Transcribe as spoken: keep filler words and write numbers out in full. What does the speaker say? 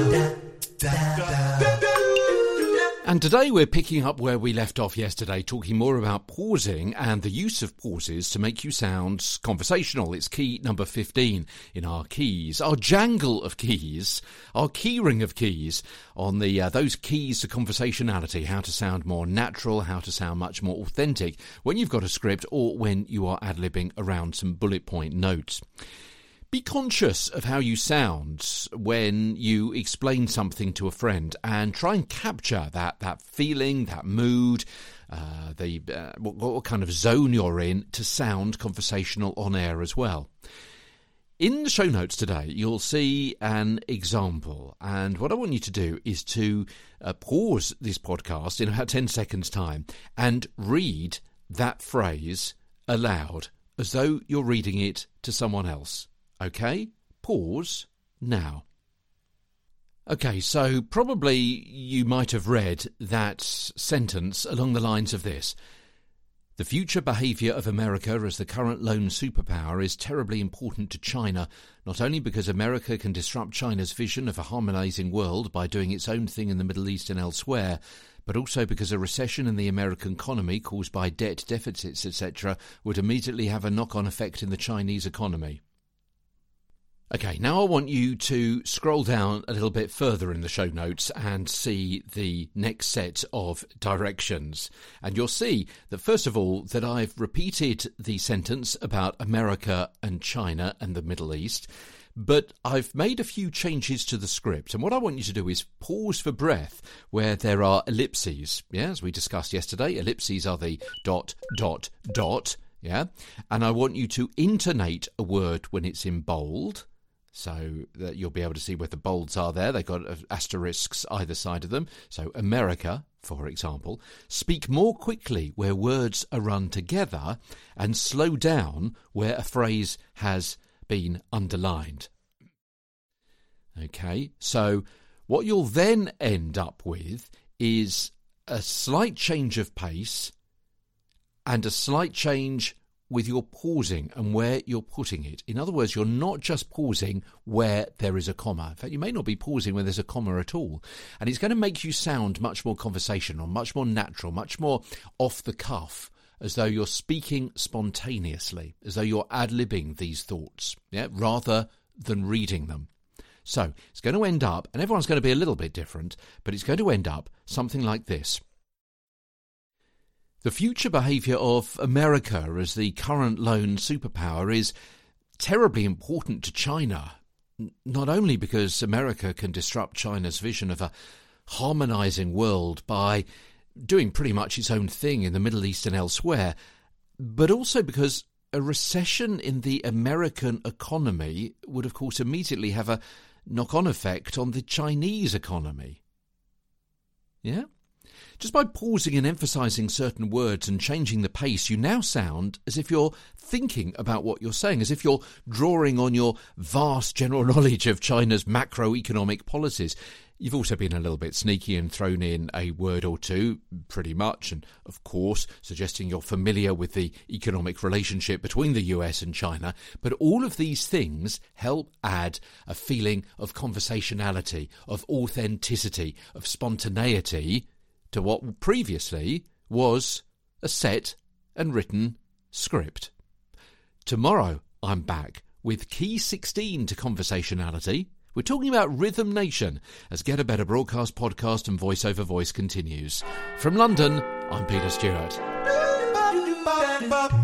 And today we're picking up where we left off yesterday, talking more about pausing and the use of pauses to make you sound conversational. It's key number fifteen in our keys, our jangle of keys, our keyring of keys on the uh, those keys to conversationality, how to sound more natural, how to sound much more authentic when you've got a script or when you are ad-libbing around some bullet point notes. Be conscious of how you sound when you explain something to a friend and try and capture that, that feeling, that mood, uh, the uh, what, what kind of zone you're in to sound conversational on air as well. In the show notes today, you'll see an example, and what I want you to do is to uh, pause this podcast in about ten seconds' time and read that phrase aloud as though you're reading it to someone else. Okay, pause now. Okay, so probably you might have read that sentence along the lines of this. The future behaviour of America as the current lone superpower is terribly important to China, not only because America can disrupt China's vision of a harmonising world by doing its own thing in the Middle East and elsewhere, but also because a recession in the American economy caused by debt deficits, et cetera, would immediately have a knock-on effect in the Chinese economy. Okay, now I want you to scroll down a little bit further in the show notes and see the next set of directions. And you'll see that, first of all, that I've repeated the sentence about America and China and the Middle East, but I've made a few changes to the script. And what I want you to do is pause for breath where there are ellipses. Yeah, as we discussed yesterday, ellipses are the dot, dot, dot. Yeah, and I want you to intonate a word when it's in bold, so that you'll be able to see where the bolds are there. They've got asterisks either side of them. So America, for example. Speak more quickly where words are run together and slow down where a phrase has been underlined. Okay, so what you'll then end up with is a slight change of pace and a slight change with your pausing and where you're putting it. In other words, you're not just pausing where there is a comma. In fact, you may not be pausing where there's a comma at all. And it's going to make you sound much more conversational, much more natural, much more off the cuff, as though you're speaking spontaneously, as though you're ad-libbing these thoughts, yeah, rather than reading them. So it's going to end up, and everyone's going to be a little bit different, but it's going to end up something like this. The future behaviour of America as the current lone superpower is terribly important to China, not only because America can disrupt China's vision of a harmonising world by doing pretty much its own thing in the Middle East and elsewhere, but also because a recession in the American economy would, of course, immediately have a knock-on effect on the Chinese economy. Yeah? Just by pausing and emphasising certain words and changing the pace, you now sound as if you're thinking about what you're saying, as if you're drawing on your vast general knowledge of China's macroeconomic policies. You've also been a little bit sneaky and thrown in a word or two, pretty much, and of course suggesting you're familiar with the economic relationship between the U S and China. But all of these things help add a feeling of conversationality, of authenticity, of spontaneity to what previously was a set and written script. Tomorrow I'm back with Key sixteen to Conversationality. We're talking about Rhythm Nation as Get a Better Broadcast podcast and Voice Over Voice continues. From London, I'm Peter Stewart.